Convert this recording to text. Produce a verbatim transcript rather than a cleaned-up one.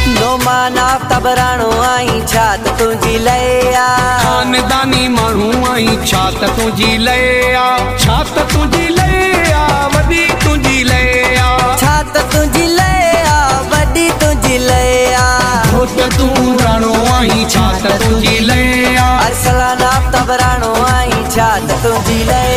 नो माना तबराणो आई छात तुझी लया खानदानी मानू आई छात तुझी लया छात तुझी लया वडी तुझी लया छात तुझी लया वडी तुझी लया घोट तू राणो आई छात तुझी लया अरसलाना तबराणो आई छात तुझी लया।